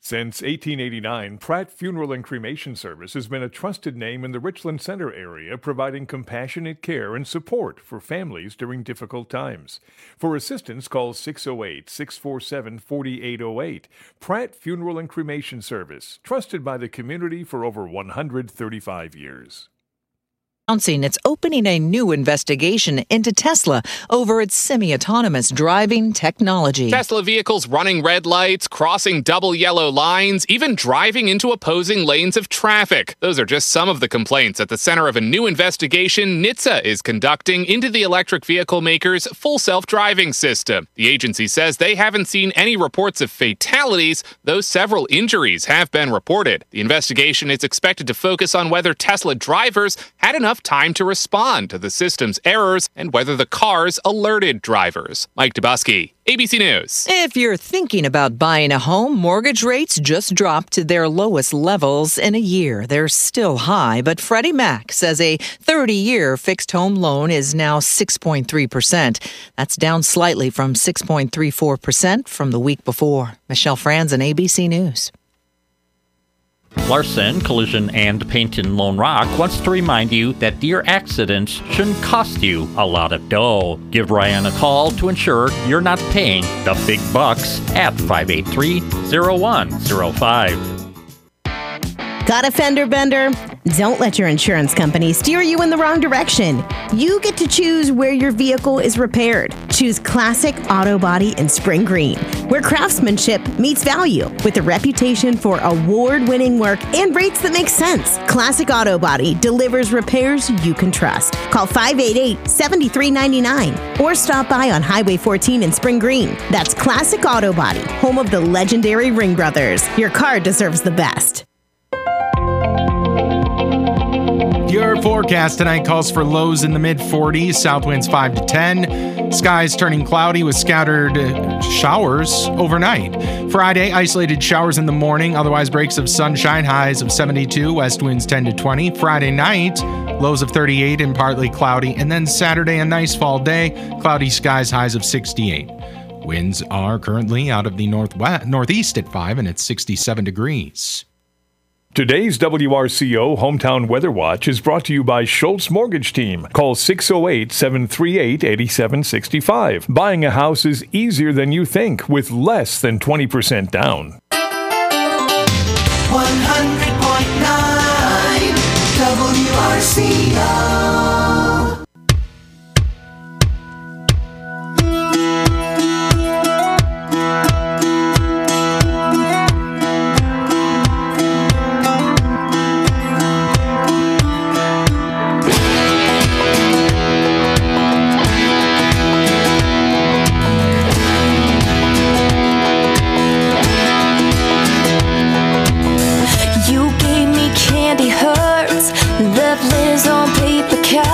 Since 1889, Pratt Funeral and Cremation Service has been a trusted name in the Richland Center area, providing compassionate care and support for families during difficult times. For assistance, call 608-647-4808. Pratt Funeral and Cremation Service, trusted by the community for over 135 years. Announcing it's opening a new investigation into Tesla over its semi-autonomous driving technology. Tesla vehicles running red lights, crossing double yellow lines, even driving into opposing lanes of traffic. Those are just some of the complaints at the center of a new investigation NHTSA is conducting into the electric vehicle maker's full self-driving system. The agency says they haven't seen any reports of fatalities, though several injuries have been reported. The investigation is expected to focus on whether Tesla drivers had enough time to respond to the system's errors and whether the cars alerted drivers. Mike Dubusky, ABC News. If you're thinking about buying a home, mortgage rates just dropped to their lowest levels in a year. They're still high, but Freddie Mac says a 30-year fixed home loan is now 6.3%. That's down slightly from 6.34% from the week before. Michelle Franzen, ABC News. Larson Collision and Paint in Lone Rock wants to remind you that deer accidents shouldn't cost you a lot of dough. Give Ryan a call to ensure you're not paying the big bucks at 583-0105. Got a fender bender? Don't let your insurance company steer you in the wrong direction. You get to choose where your vehicle is repaired. Choose Classic Auto Body in Spring Green, where craftsmanship meets value with a reputation for award-winning work and rates that make sense. Classic Auto Body delivers repairs you can trust. Call 588-7399 or stop by on Highway 14 in Spring Green. That's Classic Auto Body, home of the legendary Ring Brothers. Your car deserves the best. Your forecast tonight calls for lows in the mid-40s, south winds 5 to 10. Skies turning cloudy with scattered showers overnight. Friday, isolated showers in the morning, otherwise breaks of sunshine, highs of 72, west winds 10 to 20. Friday night, lows of 38 and partly cloudy. And then Saturday, a nice fall day, cloudy skies, highs of 68. Winds are currently out of the northeast at 5 and it's 67 degrees. Today's WRCO Hometown Weather Watch is brought to you by Schultz Mortgage Team. Call 608-738-8765. Buying a house is easier than you think with less than 20% down. 100.9 WRCO. Candy hurts, left lives on paper cuts.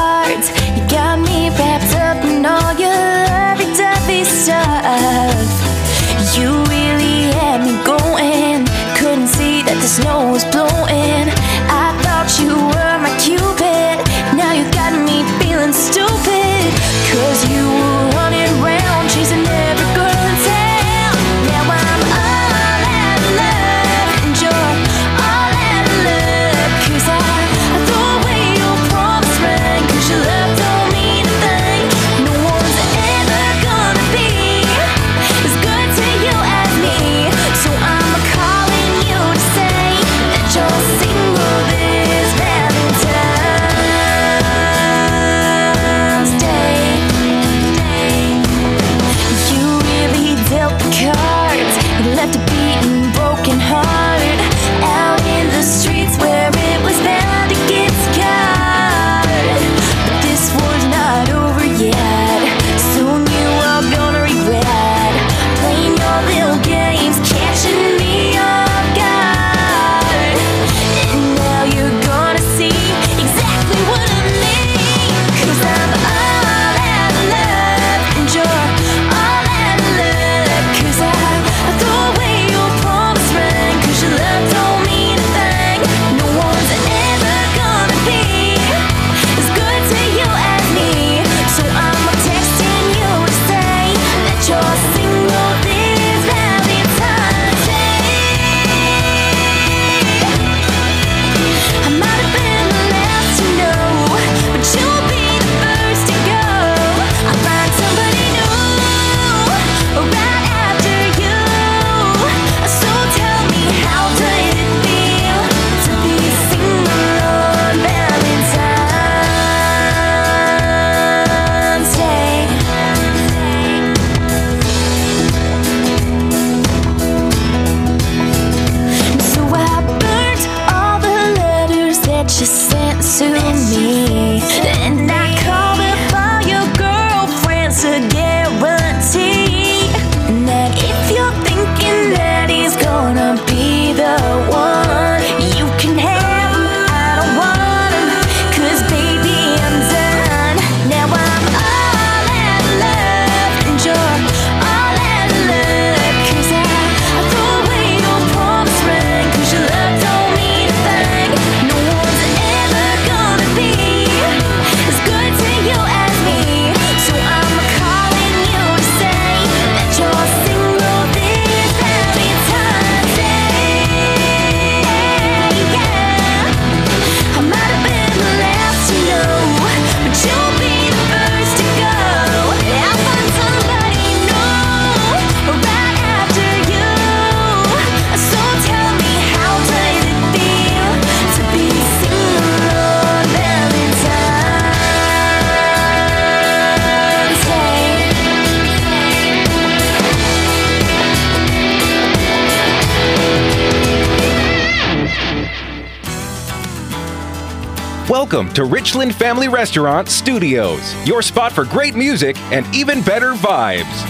Welcome to Richland Family Restaurant Studios, your spot for great music and even better vibes.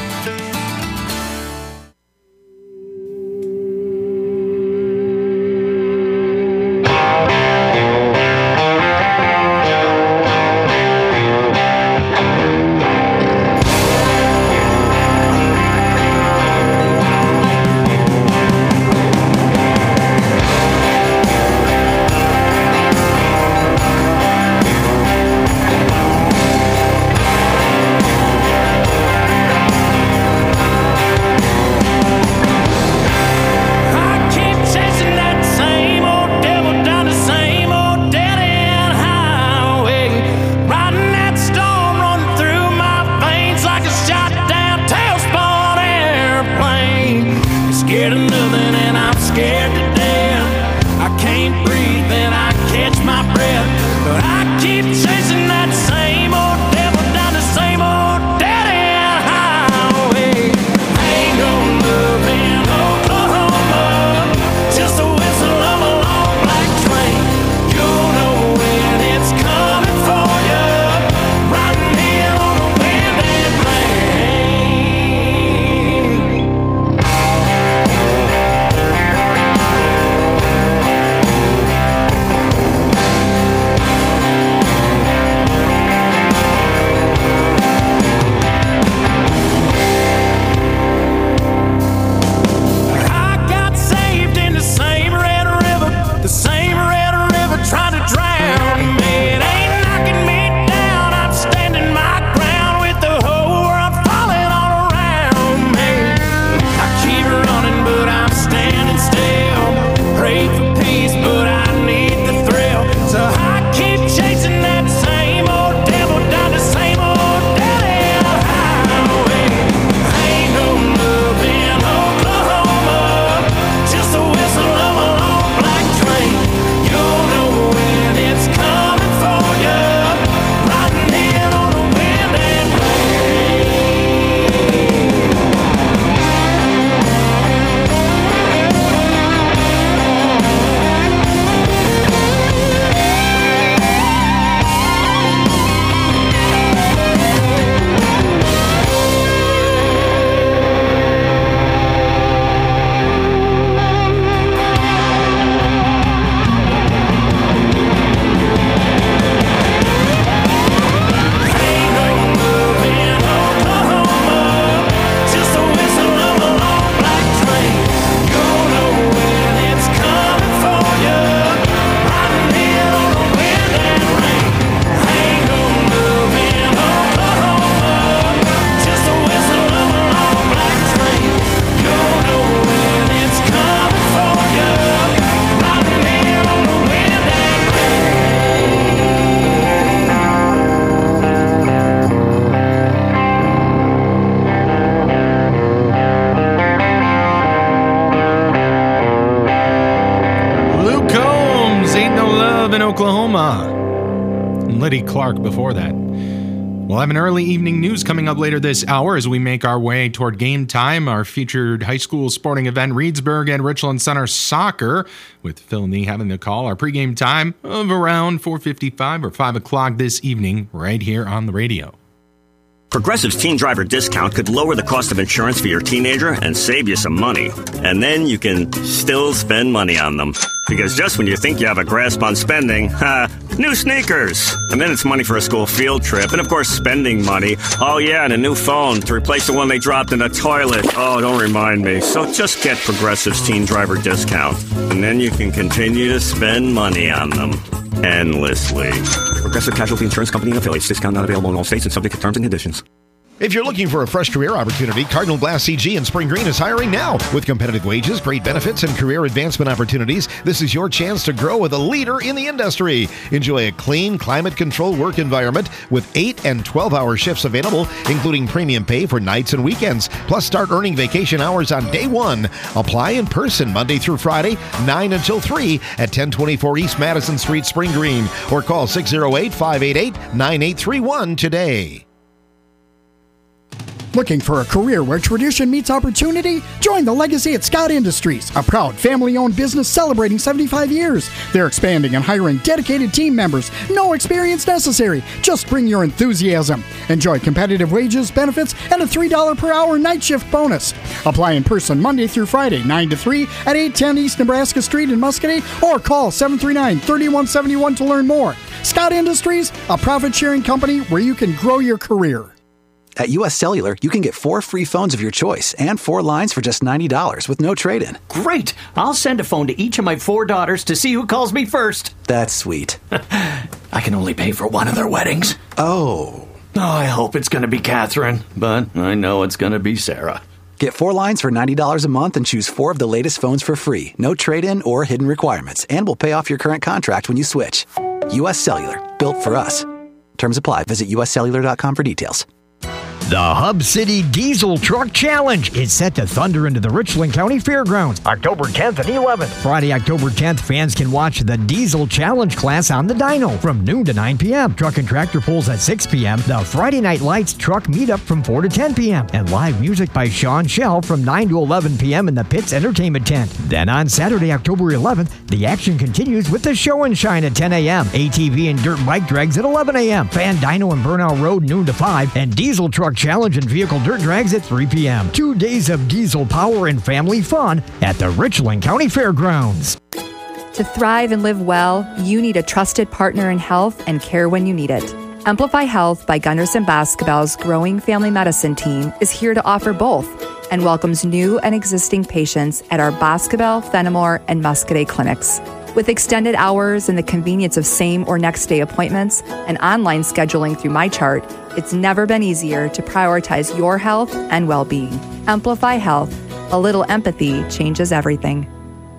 Liddy Clark before that. We'll have an early evening news coming up later this hour as we make our way toward game time, our featured high school sporting event, Reedsburg and Richland Center Soccer, with Phil Nee having the call. Our pregame time of around 4:55 or 5 o'clock this evening right here on the radio. Progressive's Teen Driver discount could lower the cost of insurance for your teenager and save you some money. And then you can still spend money on them. Because just when you think you have a grasp on spending, new sneakers. And then it's money for a school field trip. And of course, spending money. Oh yeah, and a new phone to replace the one they dropped in the toilet. Oh, don't remind me. So just get Progressive's Teen Driver discount. And then you can continue to spend money on them endlessly. Progressive Casualty Insurance Company and affiliates. Discount not available in all states and subject to terms and conditions. If you're looking for a fresh career opportunity, Cardinal Glass CG in Spring Green is hiring now. With competitive wages, great benefits, and career advancement opportunities, this is your chance to grow with a leader in the industry. Enjoy a clean, climate-controlled work environment with 8 and 12-hour shifts available, including premium pay for nights and weekends. Plus, start earning vacation hours on day one. Apply in person Monday through Friday, 9 until 3 at 1024 East Madison Street, Spring Green, or call 608-588-9831 today. Looking for a career where tradition meets opportunity? Join the legacy at Scott Industries, a proud family-owned business celebrating 75 years. They're expanding and hiring dedicated team members. No experience necessary. Just bring your enthusiasm. Enjoy competitive wages, benefits, and a $3 per hour night shift bonus. Apply in person Monday through Friday, 9 to 3 at 810 East Nebraska Street in Muscatine, or call 739-3171 to learn more. Scott Industries, a profit-sharing company where you can grow your career. At U.S. Cellular, you can get 4 free phones of your choice and 4 lines for just $90 with no trade-in. Great! I'll send a phone to each of my 4 daughters to see who calls me first. That's sweet. I can only pay for one of their weddings. Oh, I hope it's going to be Catherine, but I know it's going to be Sarah. Get 4 lines for $90 a month and choose 4 of the latest phones for free. No trade-in or hidden requirements, and we'll pay off your current contract when you switch. U.S. Cellular, built for us. Terms apply. Visit uscellular.com for details. The Hub City Diesel Truck Challenge is set to thunder into the Richland County Fairgrounds October 10th and 11th. Friday, October 10th, fans can watch the Diesel Challenge class on the dyno from noon to 9 p.m. Truck and tractor pulls at 6 p.m. The Friday Night Lights truck meetup from 4 to 10 p.m. And live music by Sean Shell from 9 to 11 p.m. in the Pitts Entertainment Tent. Then on Saturday, October 11th, the action continues with the Show and Shine at 10 a.m. ATV and dirt bike drags at 11 a.m. Fan Dyno and Burnout Road noon to 5. And Diesel Truck Challenge and vehicle dirt drags at 3 p.m. 2 days of diesel power and family fun at the Richland County Fairgrounds. To thrive and live well, you need a trusted partner in health and care when you need it. Amplify Health by Gunderson Basketball's growing family medicine team is here to offer both and welcomes new and existing patients at our Basketball, Fenimore, and Muscadet clinics. With extended hours and the convenience of same or next day appointments and online scheduling through MyChart, it's never been easier to prioritize your health and well-being. Amplify Health. A little empathy changes everything.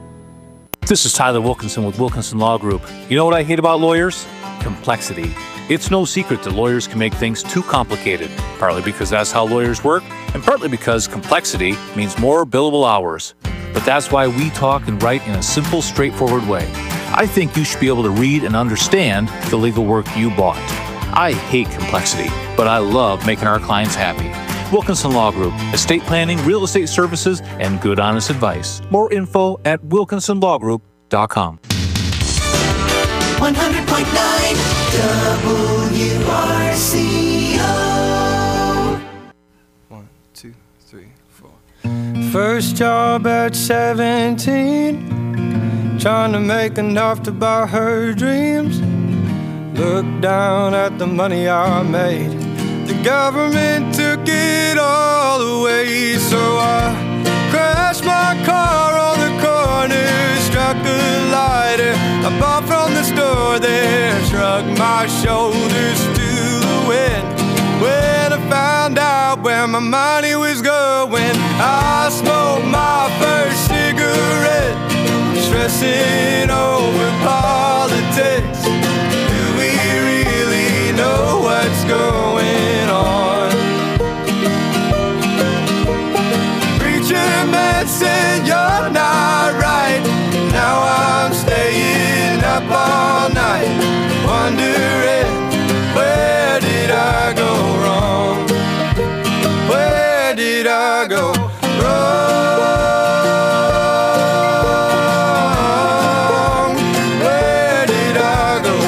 This is Tyler Wilkinson with Wilkinson Law Group. You know what I hate about lawyers? Complexity. It's no secret that lawyers can make things too complicated, partly because that's how lawyers work, and partly because complexity means more billable hours. But that's why we talk and write in a simple, straightforward way. I think you should be able to read and understand the legal work you bought. I hate complexity, but I love making our clients happy. Wilkinson Law Group, estate planning, real estate services, and good, honest advice. More info at wilkinsonlawgroup.com. 100.9 WRCO. 1, 2, 3, 4. First job at 17, trying to make enough to buy her dreams. Look down at the money I made. The government took it all away, so I crashed my car on the corner, struck a lighter I bought from the store there, shrugged my shoulders to the wind. When I found out where my money was going, I smoked my first cigarette, stressing over politics. Do we really know what's going on? Preacher man said you're not right. Now I'm staying up all night, wondering where did I go wrong? Where did I go wrong? Where did I go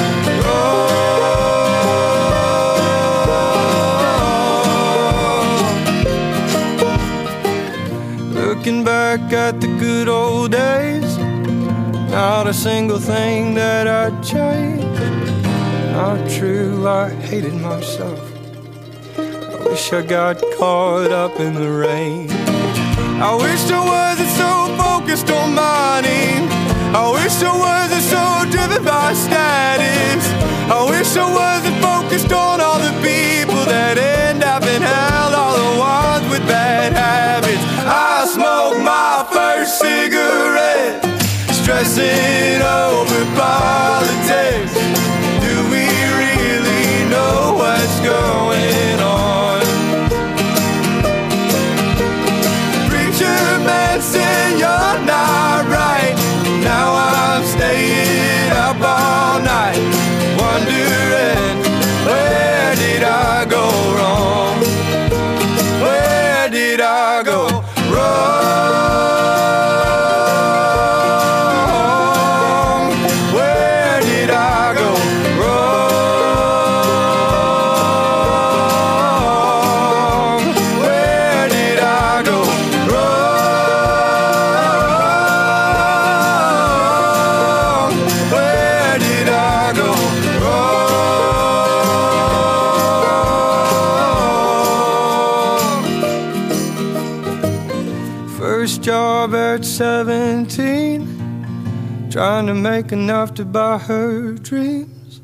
wrong? Looking back at the good old days, not a single thing that I'd change. Not true, I hated myself. I wish I got caught up in the rain. I wish I wasn't so focused on money. I wish I wasn't so driven by status. I wish I wasn't focused on all the people that end up in hell, all the ones with bad habits. I smoked my first cigarette, stressing over politics. Do we really know what's going on? Preacher man said you're not right. Now I'm staying up all night, wondering where did I go wrong? Where at 17, trying to make enough to buy her dreams.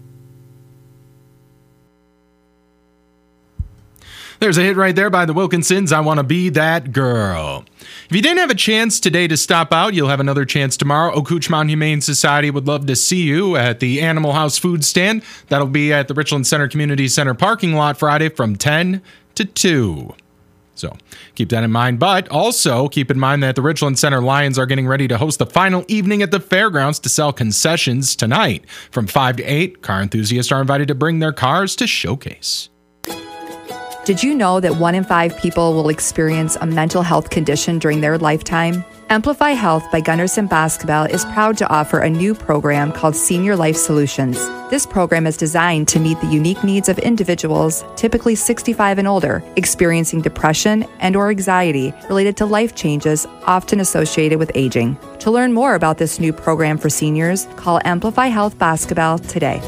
There's a hit right there by the Wilkinsons, I Want to Be That Girl. If you didn't have a chance today to stop out, you'll have another chance tomorrow. Ocoochmont Humane Society would love to see you at the Animal House food stand. That'll be at the Richland Center Community Center parking lot Friday from 10 to 2. So keep that in mind. But also keep in mind that the Richland Center Lions are getting ready to host the final evening at the fairgrounds to sell concessions tonight. From 5 to 8, car enthusiasts are invited to bring their cars to showcase. Did you know that 1 in 5 people will experience a mental health condition during their lifetime? Amplify Health by Gunderson Basketball is proud to offer a new program called Senior Life Solutions. This program is designed to meet the unique needs of individuals, typically 65 and older, experiencing depression and/or anxiety related to life changes often associated with aging. To learn more about this new program for seniors, call Amplify Health Basketball today.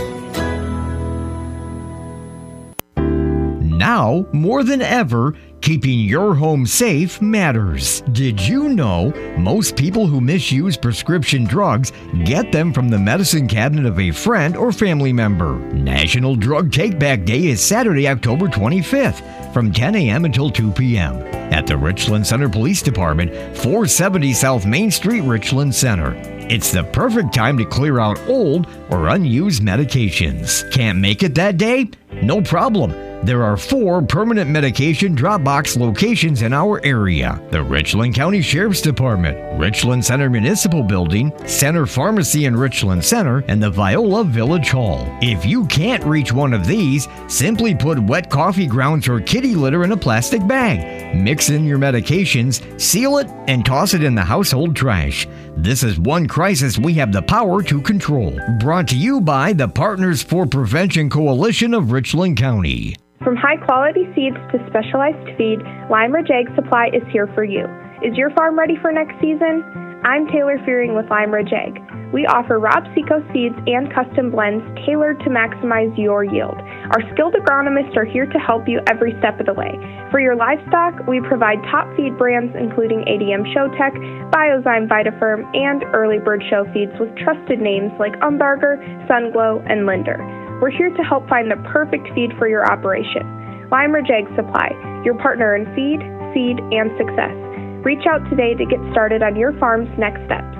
Now, more than ever, keeping your home safe matters. Did you know most people who misuse prescription drugs get them from the medicine cabinet of a friend or family member? National Drug Take-Back Day is Saturday, October 25th from 10 a.m. until 2 p.m. at the Richland Center Police Department, 470 South Main Street, Richland Center. It's the perfect time to clear out old or unused medications. Can't make it that day? No problem. There are 4 permanent medication drop box locations in our area. The Richland County Sheriff's Department, Richland Center Municipal Building, Center Pharmacy in Richland Center, and the Viola Village Hall. If you can't reach one of these, simply put wet coffee grounds or kitty litter in a plastic bag. Mix in your medications, seal it, and toss it in the household trash. This is one crisis we have the power to control. Brought to you by the Partners for Prevention Coalition of Richland County. From high-quality seeds to specialized feed, Lime Ridge Ag Supply is here for you. Is your farm ready for next season? I'm Taylor Fearing with Lime Ridge Ag. We offer Rob Seco seeds and custom blends tailored to maximize your yield. Our skilled agronomists are here to help you every step of the way. For your livestock, we provide top feed brands including ADM Showtech, Biozyme Vitaferm, and Early Bird Show feeds with trusted names like Umbarger, Sunglow, and Linder. We're here to help find the perfect feed for your operation. Lime Ridge Ag Supply, your partner in feed, seed, and success. Reach out today to get started on your farm's next steps.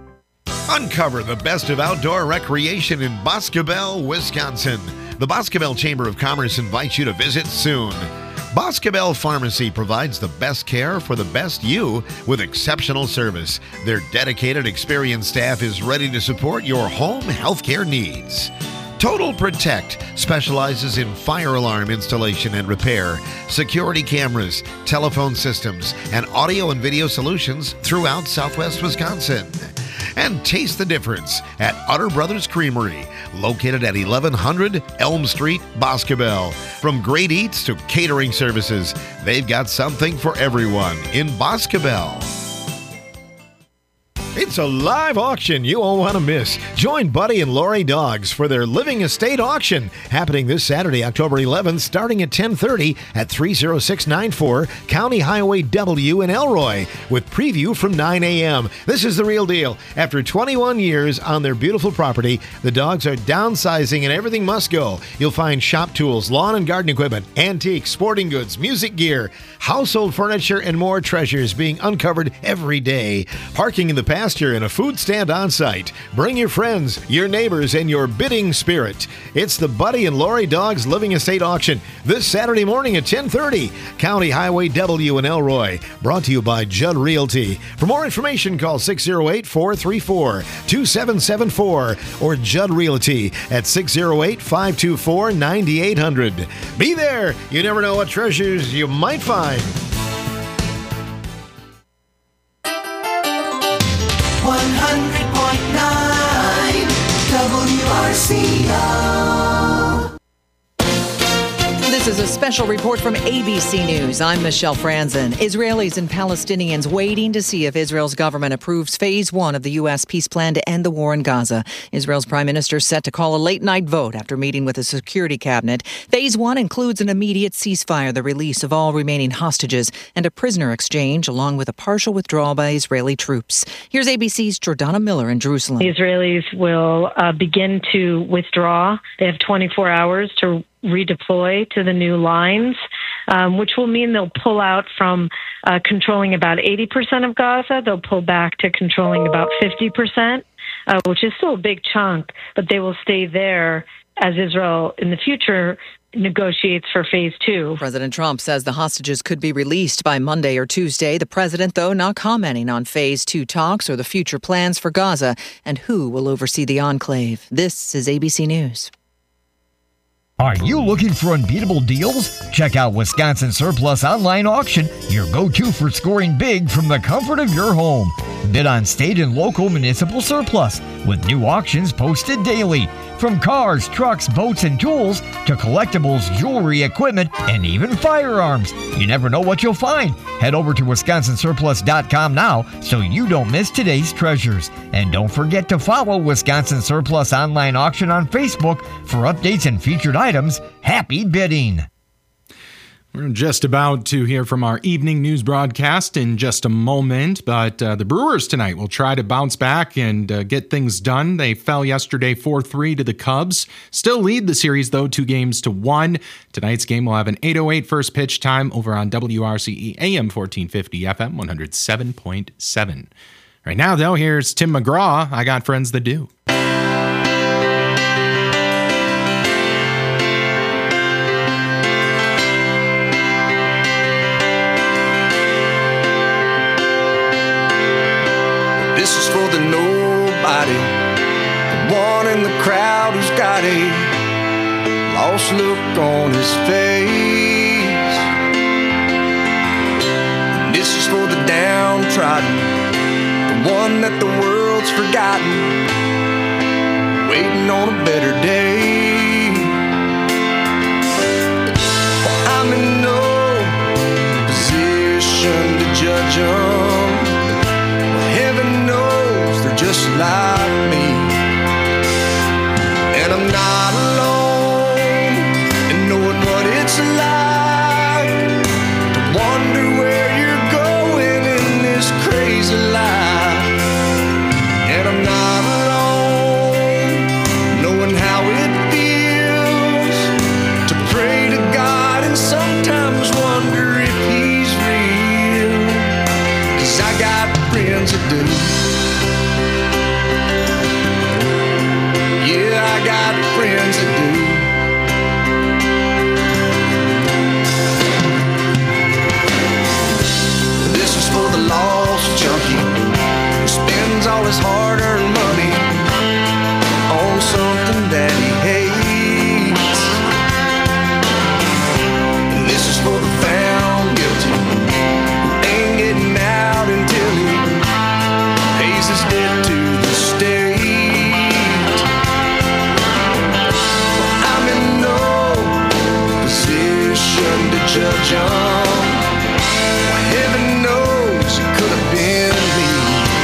Uncover the best of outdoor recreation in Boscobel, Wisconsin. The Boscobel Chamber of Commerce invites you to visit soon. Boscobel Pharmacy provides the best care for the best you with exceptional service. Their dedicated, experienced staff is ready to support your home healthcare needs. Total Protect specializes in fire alarm installation and repair, security cameras, telephone systems, and audio and video solutions throughout Southwest Wisconsin. And taste the difference at Utter Brothers Creamery, located at 1100 Elm Street, Boscobel. From great eats to catering services, they've got something for everyone in Boscobel. It's a live auction you won't want to miss. Join Buddy and Lori Dogs for their Living Estate auction happening this Saturday, October 11th, starting at 10:30 at 30694 County Highway W in Elroy, with preview from 9 a.m. This is the real deal. After 21 years on their beautiful property, the dogs are downsizing and everything must go. You'll find shop tools, lawn and garden equipment, antiques, sporting goods, music gear, household furniture, and more treasures being uncovered every day. Parking in the pasture and a food stand on site. Bring your friends, your neighbors, and your bidding spirit. It's the Buddy and Lori Dogs Living Estate Auction this Saturday morning at 10:30, County Highway W in Elroy. Brought to you by Judd Realty. For more information, call 608-434-2774 or Judd Realty at 608-524-9800. Be there. You never know what treasures you might find. 100.9 WRCO. The This is a special report from ABC News. I'm Michelle Franzen. Israelis and Palestinians waiting to see if Israel's government approves phase 1 of the U.S. peace plan to end the war in Gaza. Israel's prime minister set to call a late-night vote after meeting with the security cabinet. Phase 1 includes an immediate ceasefire, the release of all remaining hostages, and a prisoner exchange, along with a partial withdrawal by Israeli troops. Here's ABC's Jordana Miller in Jerusalem. The Israelis will begin to withdraw. They have 24 hours to redeploy to the new lines, which will mean they'll pull out from controlling about 80% of Gaza. They'll pull back to controlling about 50%, which is still a big chunk, but they will stay there as Israel in the future negotiates for phase 2. President Trump says the hostages could be released by Monday or Tuesday. The president, though, not commenting on phase 2 talks or the future plans for Gaza and who will oversee the enclave. This is ABC News. Are you looking for unbeatable deals? Check out Wisconsin Surplus Online Auction, your go-to for scoring big from the comfort of your home. Bid on state and local municipal surplus with new auctions posted daily. From cars, trucks, boats, and tools to collectibles, jewelry, equipment, and even firearms. You never know what you'll find. Head over to WisconsinSurplus.com now so you don't miss today's treasures. And don't forget to follow Wisconsin Surplus Online Auction on Facebook for updates and featured items. Happy bidding! We're just about to hear from our evening news broadcast in just a moment, but the Brewers tonight will try to bounce back and get things done. They fell yesterday 4-3 to the Cubs. Still lead the series, though, 2-1. Tonight's game will have an 8:08 first pitch time over on WRCE AM 1450 FM 107.7. Right now, though, here's Tim McGraw. I Got Friends That Do. This is for the nobody, the one in the crowd who's got a lost look on his face. This is for the downtrodden, the one that the world's forgotten, waiting on a better day. Well, I'm in no position to judge them. Heaven knows they're just like me, and I'm not alone in knowing what it's like to wonder where you're going in this crazy life. And I'm not alone knowing how it feels to pray to God and sometimes wonder if he's real, 'cause I got friends that do. Yeah, I got friends that do. This is for the lost junkie who spends all his hard-earned money on something that he hates. And this is for the found guilty who ain't getting out until he pays his debt to the state. I'm in no position to judge them. Heaven knows it could have been me,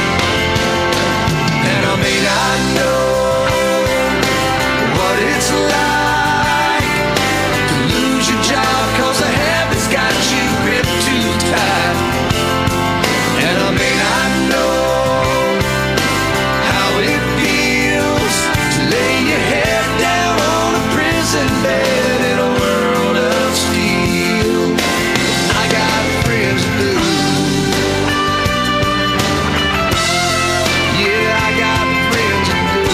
and I may not know what it's like to lose your job 'cause the habit's got you gripped too tight, and I may not know how it feels to lay your head down on a prison bed in a world of steel. I got friends that do. Yeah, I got friends that do.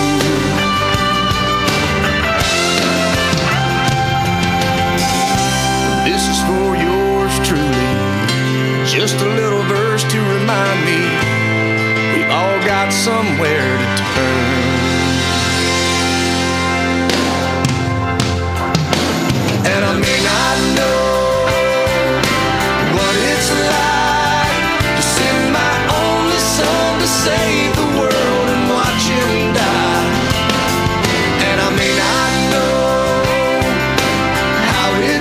This is for yours truly, just a little verse to remind me we all got somewhere to turn. And I may not know what it's like to send my only son to save the world and watch him die. And I may not know how it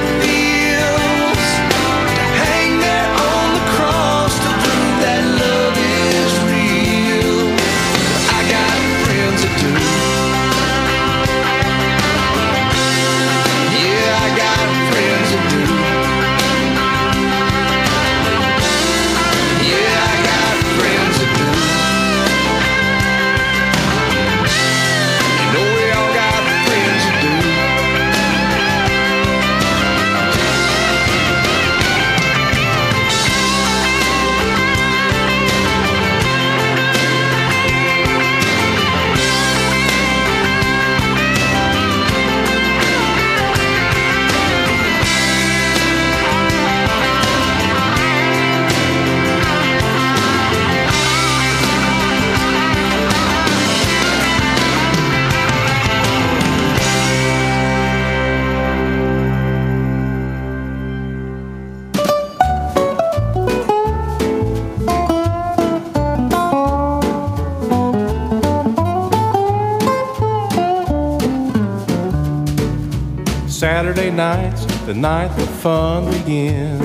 Saturday night's the night the fun begins.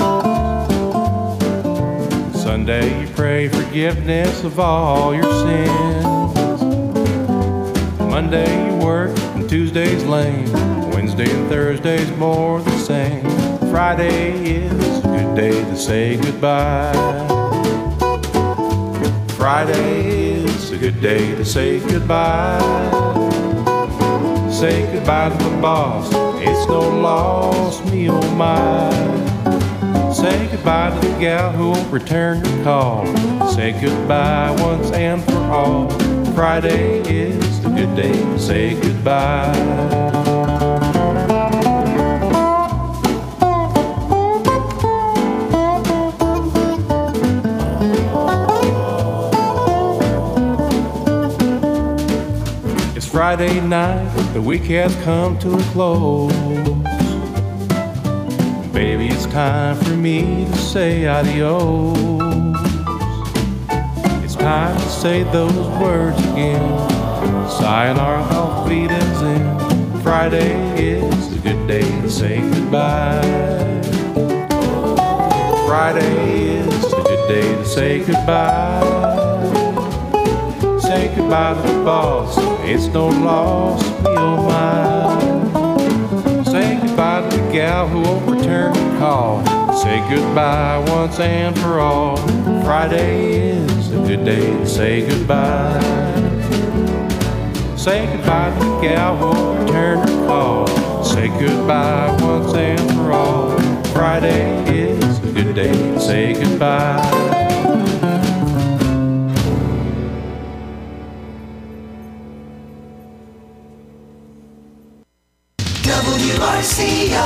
Sunday you pray forgiveness of all your sins. Monday you work and Tuesday's lame. Wednesday and Thursday's more the same. Friday is a good day to say goodbye. Friday is a good day to say goodbye. Say goodbye to the boss, it's no loss, me oh my. Say goodbye to the gal who won't return your call. Say goodbye once and for all. Friday is a good day to say goodbye. Friday night, the week has come to a close. Baby, it's time for me to say adios. It's time to say those words again. Sayonara, auf Wiedersehen. Friday is a good day to say goodbye. Friday is a good day to say goodbye. Say goodbye to the boss, it's no loss, me oh my. Say goodbye to the gal who won't return your call. Say goodbye once and for all. Friday is a good day to say goodbye. Say goodbye to the gal who won't return your call. Say goodbye once and for all. Friday is a good day to say goodbye. WRCO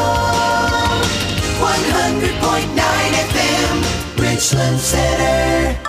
100.9 FM, Richland Center.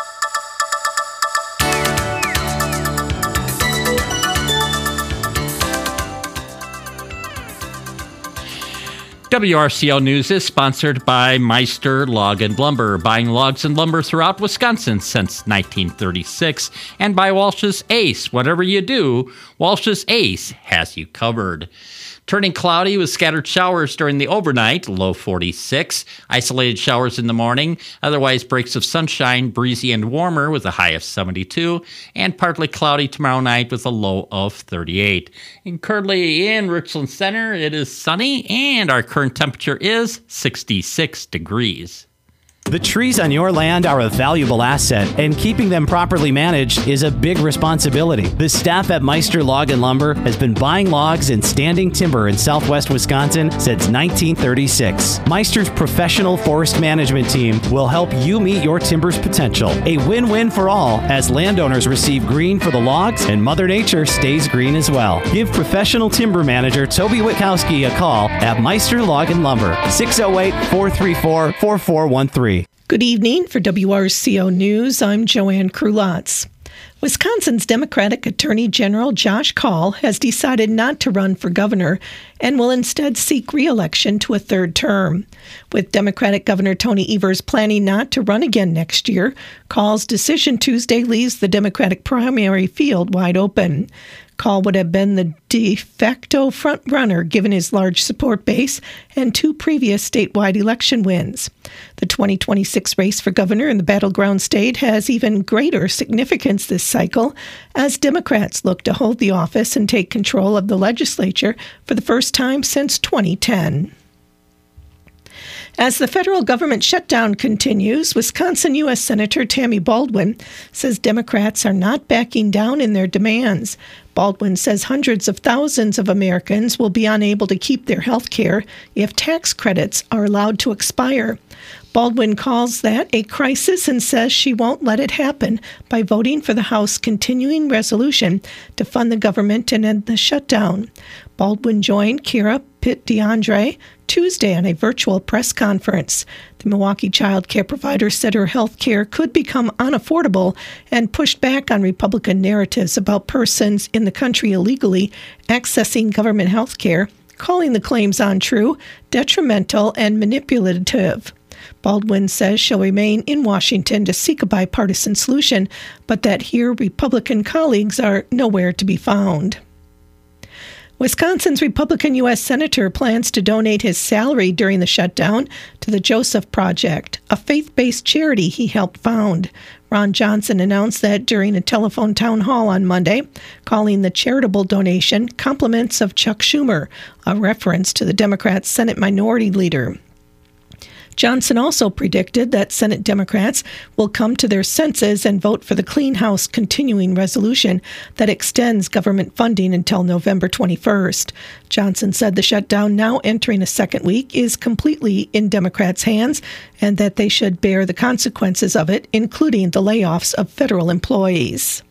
WRCO News is sponsored by Meister Log and Lumber, buying logs and lumber throughout Wisconsin since 1936, and by Walsh's Ace. Whatever you do, Walsh's Ace has you covered. Turning cloudy with scattered showers during the overnight, low 46. Isolated showers in the morning, otherwise breaks of sunshine, breezy and warmer with a high of 72. And partly cloudy tomorrow night with a low of 38. And currently in Richland Center, it is sunny and our current temperature is 66 degrees. The trees on your land are a valuable asset, and keeping them properly managed is a big responsibility. The staff at Meister Log and Lumber has been buying logs and standing timber in southwest Wisconsin since 1936. Meister's professional forest management team will help you meet your timber's potential. A win-win for all, as landowners receive green for the logs and Mother Nature stays green as well. Give professional timber manager Toby Witkowski a call at Meister Log and Lumber, 608-434-4413. Good evening. For WRCO News, I'm Joanne Krulotz. Wisconsin's Democratic Attorney General Josh Kaul has decided not to run for governor and will instead seek re-election to a third term. With Democratic Governor Tony Evers planning not to run again next year, Kaul's decision Tuesday leaves the Democratic primary field wide open. Kaul would have been the de facto front-runner given his large support base and two previous statewide election wins. The 2026 race for governor in the battleground state has even greater significance this cycle as Democrats look to hold the office and take control of the legislature for the first time since 2010. As the federal government shutdown continues, Wisconsin U.S. Senator Tammy Baldwin says Democrats are not backing down in their demands. Baldwin says hundreds of thousands of Americans will be unable to keep their health care if tax credits are allowed to expire. Baldwin calls that a crisis and says she won't let it happen by voting for the House continuing resolution to fund the government and end the shutdown. Baldwin joined Kira Pitt-DeAndre Tuesday on a virtual press conference. The Milwaukee child care provider said her health care could become unaffordable and pushed back on Republican narratives about persons in the country illegally accessing government health care, calling the claims untrue, detrimental, and manipulative. Baldwin says she'll remain in Washington to seek a bipartisan solution, but that here Republican colleagues are nowhere to be found. Wisconsin's Republican U.S. Senator plans to donate his salary during the shutdown to the Joseph Project, a faith-based charity he helped found. Ron Johnson announced that during a telephone town hall on Monday, calling the charitable donation "Compliments of Chuck Schumer," a reference to the Democrat Senate Minority Leader. Johnson also predicted that Senate Democrats will come to their senses and vote for the Clean House continuing resolution that extends government funding until November 21st. Johnson said the shutdown, now entering a second week, is completely in Democrats' hands and that they should bear the consequences of it, including the layoffs of federal employees.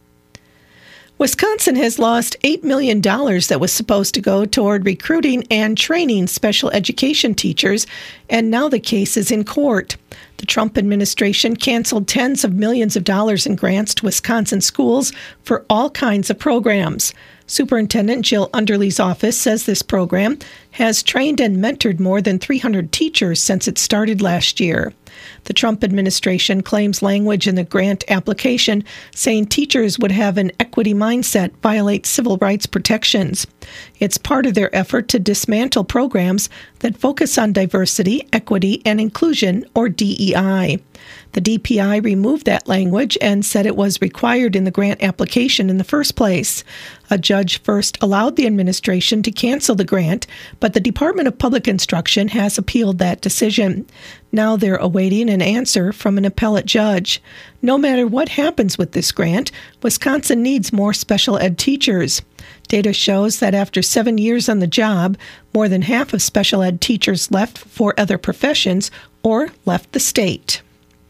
Wisconsin has lost $8 million that was supposed to go toward recruiting and training special education teachers, and now the case is in court. The Trump administration canceled tens of millions of dollars in grants to Wisconsin schools for all kinds of programs. Superintendent Jill Underly's office says this program has trained and mentored more than 300 teachers since it started last year. The Trump administration claims language in the grant application saying teachers would have an equity mindset violates civil rights protections. It's part of their effort to dismantle programs that focus on diversity, equity, and inclusion, or DEI. The DPI removed that language and said it was required in the grant application in the first place. A judge first allowed the administration to cancel the grant, but the Department of Public Instruction has appealed that decision. Now they're awaiting an answer from an appellate judge. No matter what happens with this grant, Wisconsin needs more special ed teachers. Data shows that after 7 years on the job, more than half of special ed teachers left for other professions or left the state.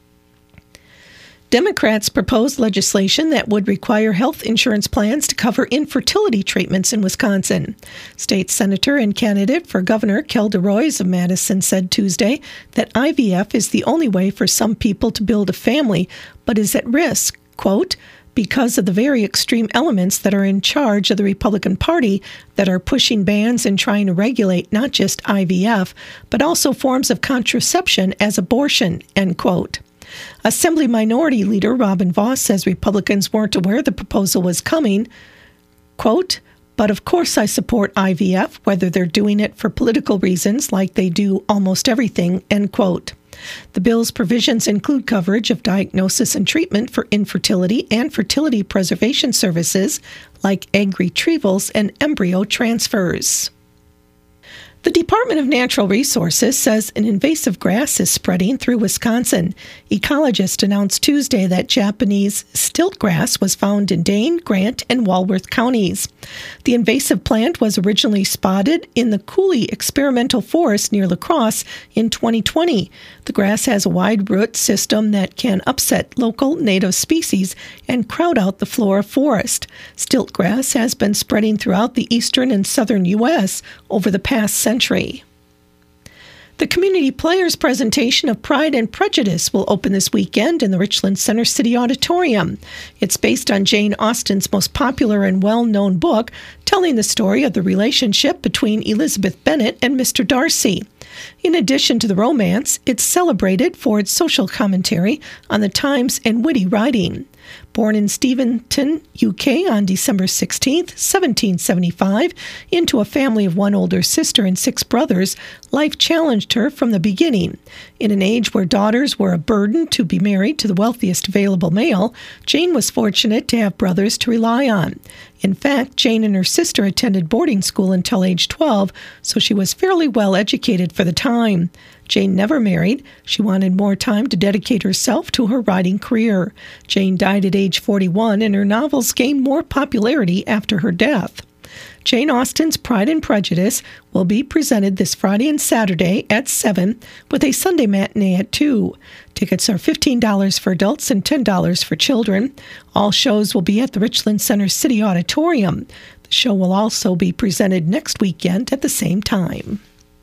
Democrats proposed legislation that would require health insurance plans to cover infertility treatments in Wisconsin. State Senator and candidate for governor Kel DeRoyes of Madison said Tuesday that IVF is the only way for some people to build a family, but is at risk, quote, because of the very extreme elements that are in charge of the Republican Party that are pushing bans and trying to regulate not just IVF, but also forms of contraception as abortion, end quote. Assembly Minority Leader Robin Vos says Republicans weren't aware the proposal was coming. Quote, but of course I support IVF, whether they're doing it for political reasons like they do almost everything, end quote. The bill's provisions include coverage of diagnosis and treatment for infertility and fertility preservation services like egg retrievals and embryo transfers. The Department of Natural Resources says an invasive grass is spreading through Wisconsin. Ecologists announced Tuesday that Japanese stilt grass was found in Dane, Grant, and Walworth counties. The invasive plant was originally spotted in the Cooley Experimental Forest near La Crosse in 2020. The grass has a wide root system that can upset local native species and crowd out the flora forest. Stilt grass has been spreading throughout the eastern and southern U.S. over the past century. The Community Players presentation of Pride and Prejudice will open this weekend in the Richland Center City Auditorium. It's based on Jane Austen's most popular and well-known book, telling the story of the relationship between Elizabeth Bennet and Mr. Darcy. In addition to the romance, it's celebrated for its social commentary on the times and witty writing. Born in Steventon, UK on December 16, 1775, into a family of one older sister and 6 brothers, life challenged her from the beginning. In an age where daughters were a burden to be married to the wealthiest available male, Jane was fortunate to have brothers to rely on. In fact, Jane and her sister attended boarding school until age 12, so she was fairly well educated for the time. Jane never married. She wanted more time to dedicate herself to her writing career. Jane died at age 41, and her novels gained more popularity after her death. Jane Austen's Pride and Prejudice will be presented this Friday and Saturday at 7, with a Sunday matinee at 2. Tickets are $15 for adults and $10 for children. All shows will be at the Richland Center City Auditorium. The show will also be presented next weekend at the same time.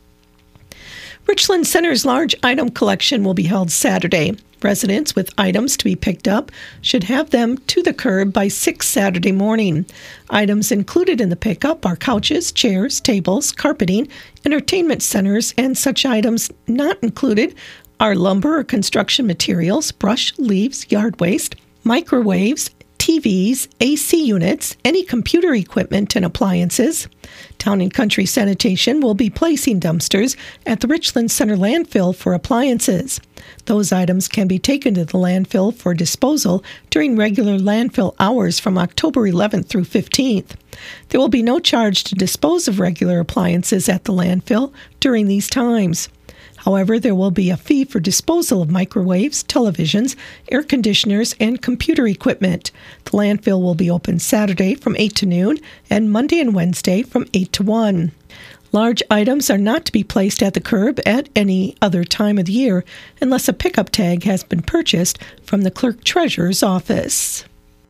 Richland Center's large item collection will be held Saturday. Residents with items to be picked up should have them to the curb by 6 Saturday morning. Items included in the pickup are couches, chairs, tables, carpeting, entertainment centers, and such items not included are lumber or construction materials, brush, leaves, yard waste, microwaves, TVs, AC units, any computer equipment and appliances. Town and Country Sanitation will be placing dumpsters at the Richland Center landfill for appliances. Those items can be taken to the landfill for disposal during regular landfill hours from October 11th through 15th. There will be no charge to dispose of regular appliances at the landfill during these times. However, there will be a fee for disposal of microwaves, televisions, air conditioners, and computer equipment. The landfill will be open Saturday from 8 to noon and Monday and Wednesday from 8 to 1. Large items are not to be placed at the curb at any other time of the year unless a pickup tag has been purchased from the clerk treasurer's office.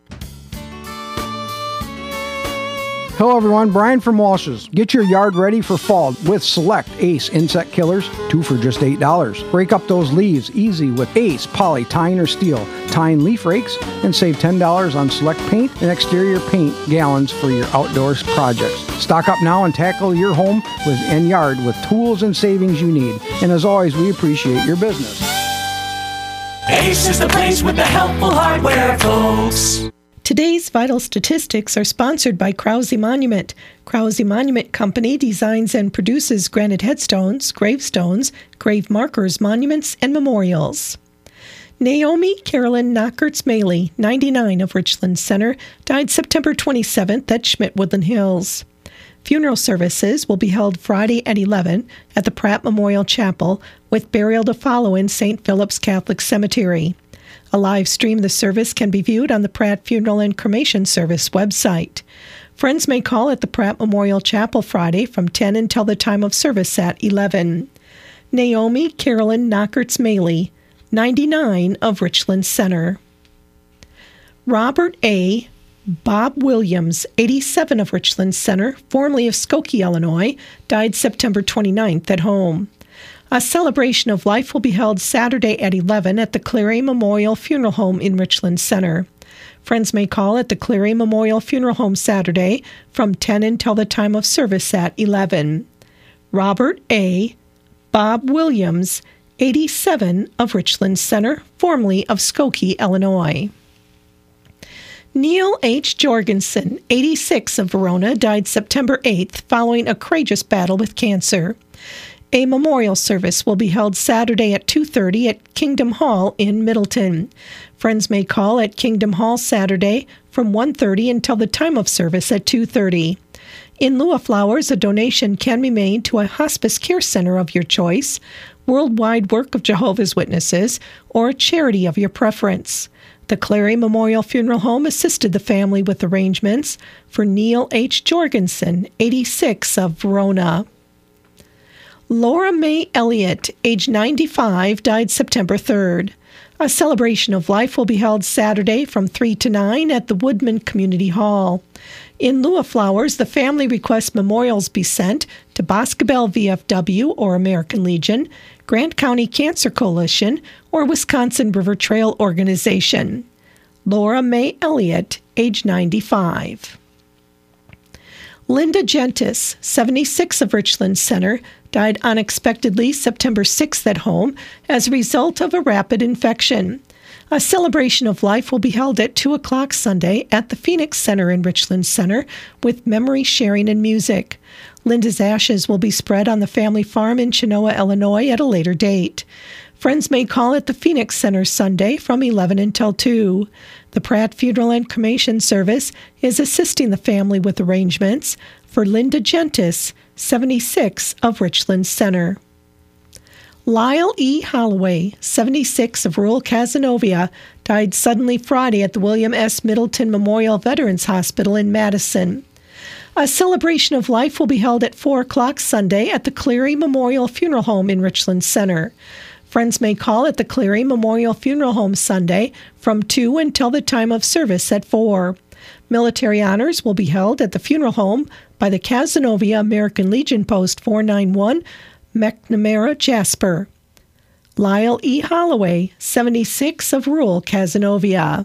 Hello everyone, Brian from Walsh's. Get your yard ready for fall with Select Ace Insect Killers, 2 for just $8. Break up those leaves easy with Ace Poly Tine or Steel Tine Leaf Rakes and save $10 on select paint and exterior paint gallons for your outdoors projects. Stock up now and tackle your home and yard with tools and savings you need. And as always, we appreciate your business. Ace is the place with the helpful hardware, folks. Today's vital statistics are sponsored by Krause Monument. Krause Monument Company designs and produces granite headstones, gravestones, grave markers, monuments, and memorials. Naomi Carolyn Knockertz-Maley, 99 of Richland Center, died September 27th at Schmidt-Woodland Hills. Funeral services will be held Friday at 11 at the Pratt Memorial Chapel, with burial to follow in St. Philip's Catholic Cemetery. A live stream of the service can be viewed on the Pratt Funeral and Cremation Service website. Friends may call at the Pratt Memorial Chapel Friday from 10 until the time of service at 11. Naomi Carolyn Knockertz-Maley, 99 of Richland Center. Robert A. Bob Williams, 87 of Richland Center, formerly of Skokie, Illinois, died September 29th at home. A celebration of life will be held Saturday at 11 at the Cleary Memorial Funeral Home in Richland Center. Friends may call at the Cleary Memorial Funeral Home Saturday from 10 until the time of service at 11. Robert A. Bob Williams, 87 of Richland Center, formerly of Skokie, Illinois. Neil H. Jorgensen, 86 of Verona, died September 8th following a courageous battle with cancer. A memorial service will be held Saturday at 2:30 at Kingdom Hall in Middleton. Friends may call at Kingdom Hall Saturday from 1:30 until the time of service at 2:30. In lieu of flowers, a donation can be made to a hospice care center of your choice, Worldwide Work of Jehovah's Witnesses, or a charity of your preference. The Cleary Memorial Funeral Home assisted the family with arrangements for Neil H. Jorgensen, 86 of Verona. Laura Mae Elliott, age 95, died September 3rd. A celebration of life will be held Saturday from 3 to 9 at the Woodman Community Hall. In lieu of flowers, the family requests memorials be sent to Boscobel VFW or American Legion, Grant County Cancer Coalition, or Wisconsin River Trail Organization. Laura Mae Elliott, age 95. Linda Gentis, 76 of Richland Center, died unexpectedly September 6th at home as a result of a rapid infection. A celebration of life will be held at 2 o'clock Sunday at the Phoenix Center in Richland Center with memory sharing and music. Linda's ashes will be spread on the family farm in Chenoa, Illinois at a later date. Friends may call at the Phoenix Center Sunday from 11 until 2. The Pratt Funeral and Cremation Service is assisting the family with arrangements for Linda Gentis, 76 of Richland Center. Lyle E. Holloway, 76 of rural Cazenovia, died suddenly Friday at the William S. Middleton Memorial Veterans Hospital in Madison. A celebration of life will be held at 4 o'clock Sunday at the Cleary Memorial Funeral Home in Richland Center. Friends may call at the Cleary Memorial Funeral Home Sunday from 2 until the time of service at 4. Military honors will be held at the funeral home by the Cazenovia American Legion Post 491, McNamara, Jasper. Lyle E. Holloway, 76 of rural Cazenovia.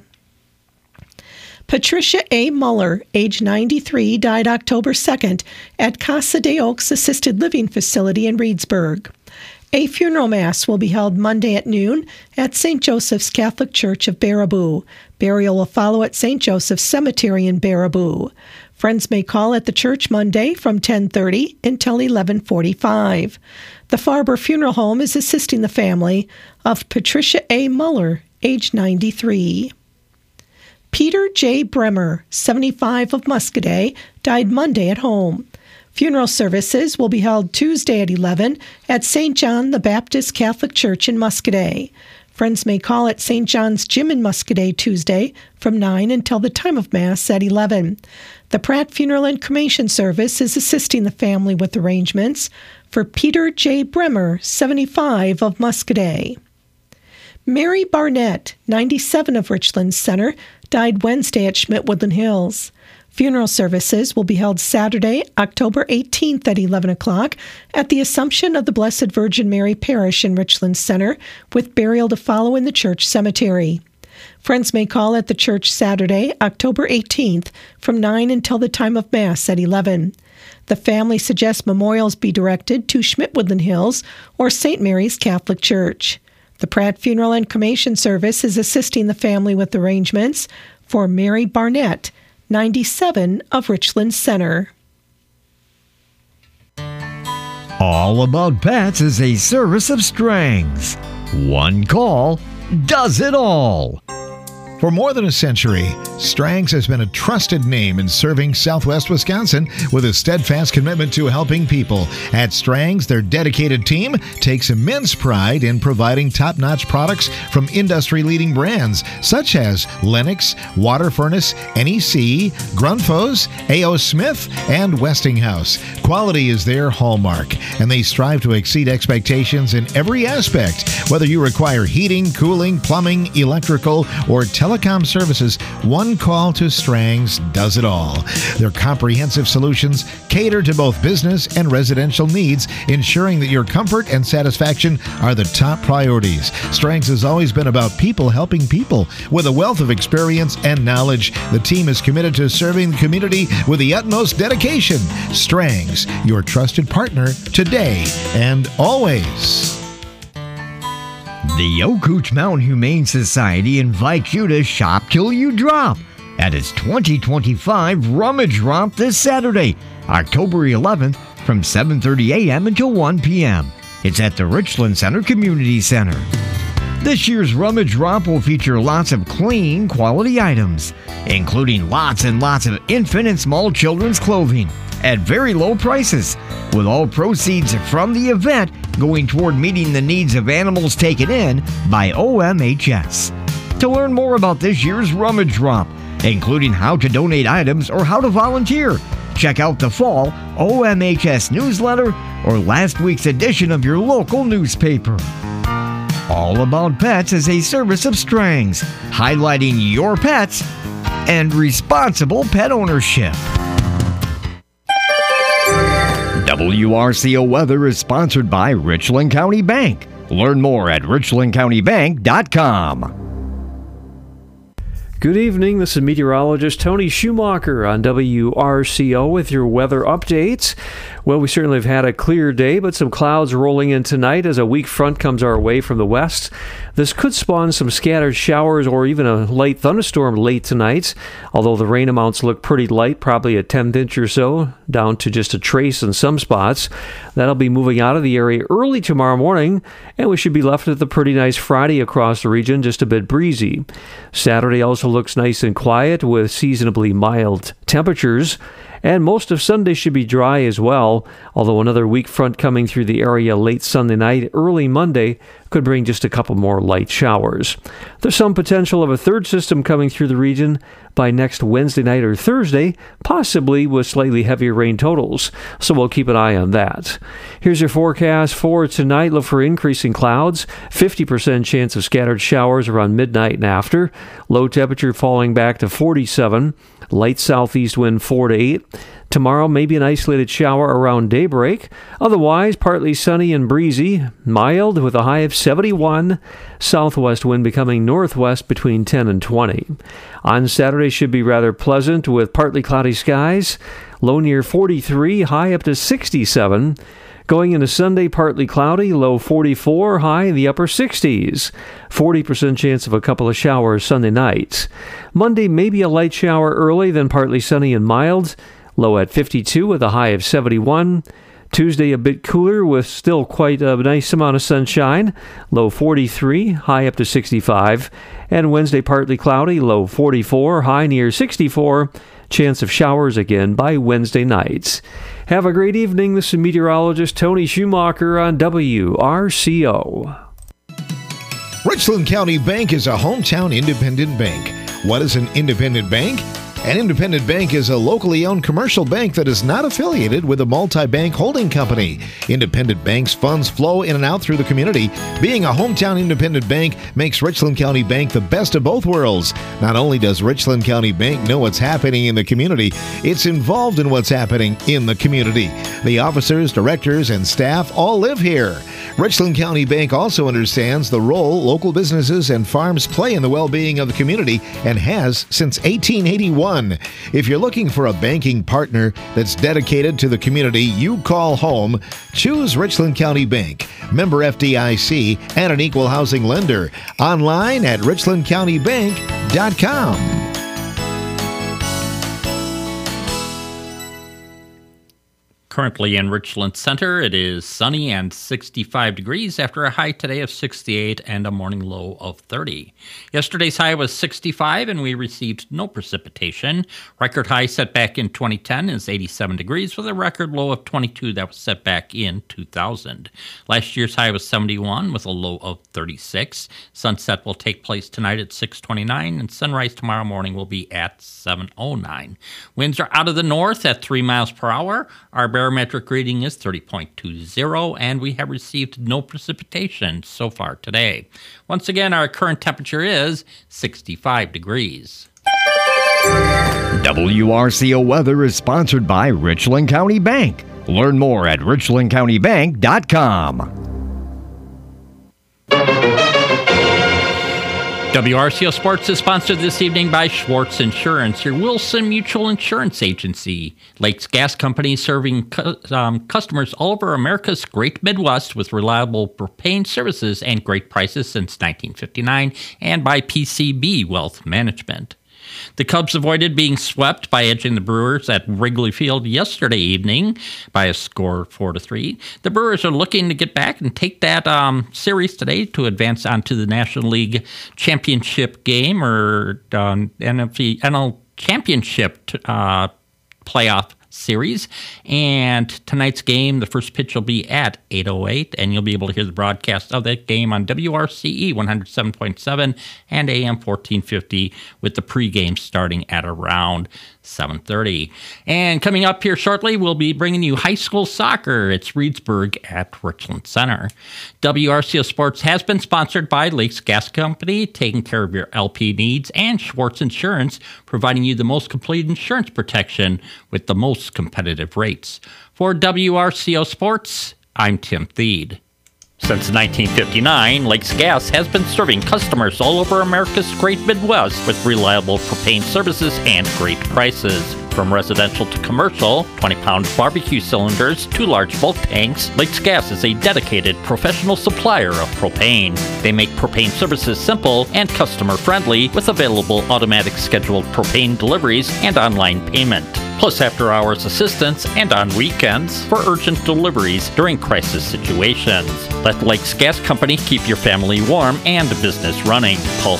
Patricia A. Muller, age 93, died October 2nd at Casa de Oaks Assisted Living Facility in Reedsburg. A funeral mass will be held Monday at noon at St. Joseph's Catholic Church of Baraboo. Burial will follow at St. Joseph's Cemetery in Baraboo. Friends may call at the church Monday from 10:30 until 11:45. The Farber Funeral Home is assisting the family of Patricia A. Muller, age 93. Peter J. Bremer, 75 of Muscoda, died Monday at home. Funeral services will be held Tuesday at 11 at St. John the Baptist Catholic Church in Muscoda. Friends may call at St. John's Gym in Muscoda Tuesday from 9 until the time of Mass at 11. The Pratt Funeral and Cremation Service is assisting the family with arrangements for Peter J. Bremer, 75 of Muscoda. Mary Barnett, 97 of Richland Center, died Wednesday at Schmidt-Woodland Hills. Funeral services will be held Saturday, October 18th at 11 o'clock at the Assumption of the Blessed Virgin Mary Parish in Richland Center, with burial to follow in the church cemetery. Friends may call at the church Saturday, October 18th from 9 until the time of Mass at 11. The family suggests memorials be directed to Schmidt-Woodland Hills or St. Mary's Catholic Church. The Pratt Funeral and Cremation Service is assisting the family with arrangements for Mary Barnett, 97 of Richland Center. All About Pets is a service of Strang's. One call does it all. For more than a century, Strang's has been a trusted name in serving Southwest Wisconsin with a steadfast commitment to helping people. At Strang's, their dedicated team takes immense pride in providing top-notch products from industry-leading brands such as Lennox, Water Furnace, NEC, Grundfos, A.O. Smith, and Westinghouse. Quality is their hallmark, and they strive to exceed expectations in every aspect. Whether you require heating, cooling, plumbing, electrical, or telecom services, one call to Strang's does it all. Their comprehensive solutions cater to both business and residential needs, ensuring that your comfort and satisfaction are the top priorities. Strang's has always been about people helping people. With a wealth of experience and knowledge, the team is committed to serving the community with the utmost dedication. Strang's, your trusted partner today and always. The Okootch Mountain Humane Society invites you to shop till you drop at its 2025 Rummage Romp this Saturday, October 11th from 7:30 a.m. until 1 p.m. It's at the Richland Center Community Center. This year's Rummage Romp will feature lots of clean, quality items, including lots and lots of infant and small children's clothing at very low prices, with all proceeds from the event going toward meeting the needs of animals taken in by OMHS. To learn more about this year's Rummage Romp, including how to donate items or how to volunteer, check out the fall OMHS newsletter or last week's edition of your local newspaper. All About Pets is a service of Strang's, highlighting your pets and responsible pet ownership. WRCO Weather is sponsored by Richland County Bank. Learn more at richlandcountybank.com. Good evening, this is meteorologist Tony Schumacher on WRCO with your weather updates. Well, we certainly have had a clear day, but some clouds rolling in tonight as a weak front comes our way from the west. This could spawn some scattered showers or even a light thunderstorm late tonight, although the rain amounts look pretty light, probably a 10th inch or so, down to just a trace in some spots. That'll be moving out of the area early tomorrow morning, and we should be left with a pretty nice Friday across the region, just a bit breezy. Saturday also looks nice and quiet with seasonably mild temperatures. And most of Sunday should be dry as well, although another weak front coming through the area late Sunday night, early Monday could bring just a couple more light showers. There's some potential of a third system coming through the region by next Wednesday night or Thursday, possibly with slightly heavier rain totals, so we'll keep an eye on that. Here's your forecast for tonight. Look for increasing clouds, 50% chance of scattered showers around midnight and after, low temperature falling back to 47, light southeast wind 4 to 8. Tomorrow, maybe an isolated shower around daybreak. Otherwise, partly sunny and breezy, mild with a high of 71. Southwest wind becoming northwest between 10 and 20. On Saturday should be rather pleasant with partly cloudy skies. Low near 43, high up to 67. Going into Sunday, partly cloudy, low 44, high in the upper 60s. 40% chance of a couple of showers Sunday night. Monday, maybe a light shower early, then partly sunny and mild. Low at 52 with a high of 71. Tuesday, a bit cooler with still quite a nice amount of sunshine. Low 43, high up to 65. And Wednesday, partly cloudy, low 44, high near 64. Chance of showers again by Wednesday night. Have a great evening. This is meteorologist Tony Schumacher on WRCO. Richland County Bank is a hometown independent bank. What is an independent bank? An independent bank is a locally owned commercial bank that is not affiliated with a multi-bank holding company. Independent banks' funds flow in and out through the community. Being a hometown independent bank makes Richland County Bank the best of both worlds. Not only does Richland County Bank know what's happening in the community, it's involved in what's happening in the community. The officers, directors, and staff all live here. Richland County Bank also understands the role local businesses and farms play in the well-being of the community and has since 1881. If you're looking for a banking partner that's dedicated to the community you call home, choose Richland County Bank, member FDIC, and an equal housing lender. Online at richlandcountybank.com. Currently in Richland Center, it is sunny and 65 degrees after a high today of 68 and a morning low of 30. Yesterday's high was 65 and we received no precipitation. Record high set back in 2010 is 87 degrees with a record low of 22 that was set back in 2000. Last year's high was 71 with a low of 36. Sunset will take place tonight at 6:29 and sunrise tomorrow morning will be at 7:09. Winds are out of the north at 3 miles per hour. Our barometric reading is 30.20, and we have received no precipitation so far today. Once again, our current temperature is 65 degrees. WRCO weather is sponsored by Richland County Bank. Learn more at richlandcountybank.com. WRCO Sports is sponsored this evening by Schwartz Insurance, your Wilson Mutual Insurance Agency. Lakes Gas Company serving customers all over America's Great Midwest with reliable propane services and great prices since 1959, and by PCB Wealth Management. The Cubs avoided being swept by edging the Brewers at Wrigley Field yesterday evening by a score of 4-3. The Brewers are looking to get back and take that series today to advance onto the National League Championship game or NL Championship playoff series. And tonight's game, the first pitch will be at 8:08, and you'll be able to hear the broadcast of that game on WRCE 107.7 and AM 1450 with the pregame starting at around 7:30. And coming up here shortly, we'll be bringing you high school soccer. It's Reedsburg at Richland Center. WRCO Sports has been sponsored by Lakes Gas Company, taking care of your LP needs, and Schwartz Insurance, providing you the most complete insurance protection with the most competitive rates. For WRCO Sports, I'm Tim Thede. Since 1959, Lakes Gas has been serving customers all over America's Great Midwest with reliable propane services and great prices. From residential to commercial, 20-pound barbecue cylinders to large bulk tanks, Lakes Gas is a dedicated professional supplier of propane. They make propane services simple and customer-friendly with available automatic scheduled propane deliveries and online payment, plus after-hours assistance and on weekends for urgent deliveries during crisis situations. Let Lakes Gas Company keep your family warm and business running. Call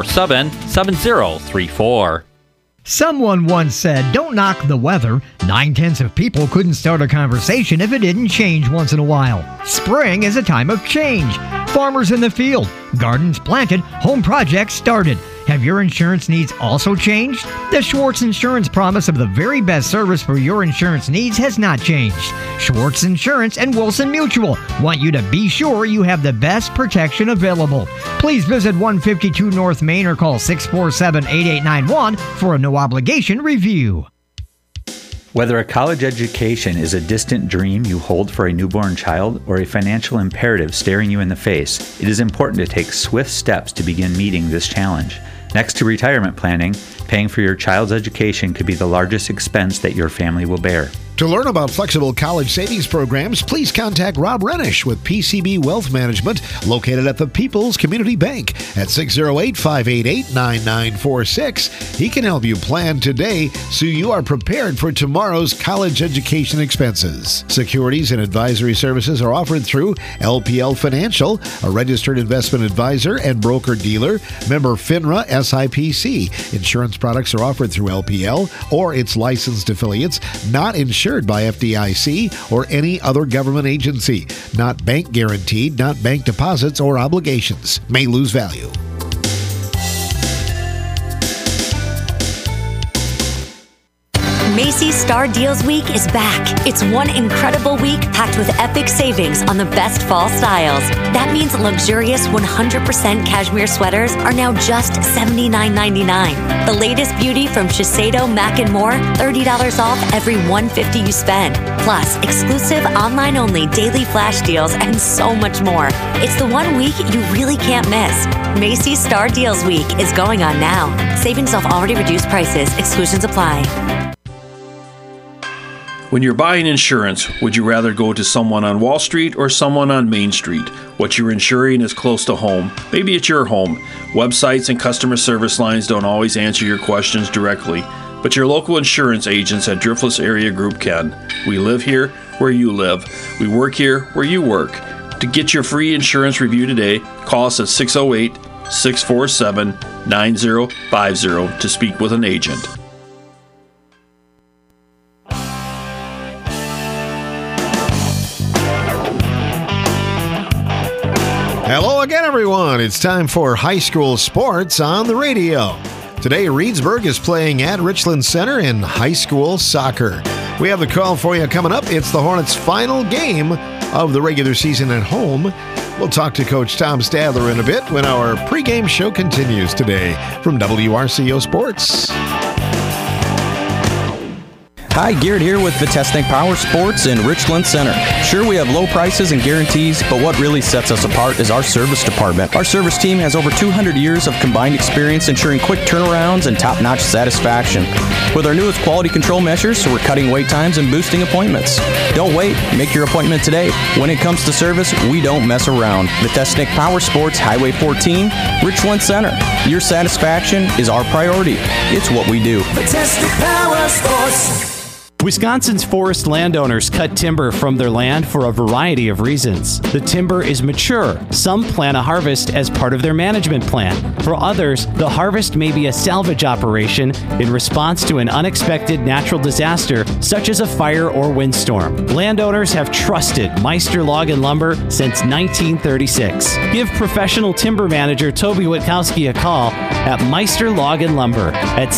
647-7034. Someone once said, don't knock the weather. 9/10 of people couldn't start a conversation if it didn't change once in a while. Spring is a time of change. Farmers in the field, gardens planted, home projects started. Have your insurance needs also changed? The Schwartz Insurance promise of the very best service for your insurance needs has not changed. Schwartz Insurance and Wilson Mutual want you to be sure you have the best protection available. Please visit 152 North Main or call 647-8891 for a no-obligation review. Whether a college education is a distant dream you hold for a newborn child or a financial imperative staring you in the face, it is important to take swift steps to begin meeting this challenge. Next to retirement planning, paying for your child's education could be the largest expense that your family will bear. To learn about flexible college savings programs, please contact Rob Renish with PCB Wealth Management, located at the People's Community Bank at 608-588-9946. He can help you plan today so you are prepared for tomorrow's college education expenses. Securities and advisory services are offered through LPL Financial, a registered investment advisor and broker-dealer, member FINRA SIPC. Insurance products are offered through LPL or its licensed affiliates, not insured by FDIC or any other government agency, not bank guaranteed, not bank deposits or obligations, may lose value. Macy's Star Deals Week is back. It's one incredible week packed with epic savings on the best fall styles. That means luxurious 100% cashmere sweaters are now just $79.99. The latest beauty from Shiseido, Mac & More, $30 off every $150 you spend. Plus, exclusive online-only daily flash deals and so much more. It's the one week you really can't miss. Macy's Star Deals Week is going on now. Savings off already reduced prices. Exclusions apply. When you're buying insurance, would you rather go to someone on Wall Street or someone on Main Street? What you're insuring is close to home. Maybe it's your home. Websites and customer service lines don't always answer your questions directly, but your local insurance agents at Driftless Area Group can. We live here where you live. We work here where you work. To get your free insurance review today, call us at 608-647-9050 to speak with an agent. Hello again, everyone. It's time for high school sports on the radio. Today, Reedsburg is playing at Richland Center in high school soccer. We have the call for you coming up. It's the Hornets' final game of the regular season at home. We'll talk to Coach Tom Stadler in a bit when our pregame show continues today from WRCO Sports. Hi, Garrett here with Vitesnik Power Sports in Richland Center. Sure, we have low prices and guarantees, but what really sets us apart is our service department. Our service team has over 200 years of combined experience ensuring quick turnarounds and top-notch satisfaction. With our newest quality control measures, we're cutting wait times and boosting appointments. Don't wait, make your appointment today. When it comes to service, we don't mess around. Vitesnik Power Sports, Highway 14, Richland Center. Your satisfaction is our priority. It's what we do. Vitesnik Power Sports. Wisconsin's forest landowners cut timber from their land for a variety of reasons. The timber is mature. Some plan a harvest as part of their management plan. For others, the harvest may be a salvage operation in response to an unexpected natural disaster, such as a fire or windstorm. Landowners have trusted Meister Log and Lumber since 1936. Give professional timber manager Toby Witkowski a call at Meister Log and Lumber at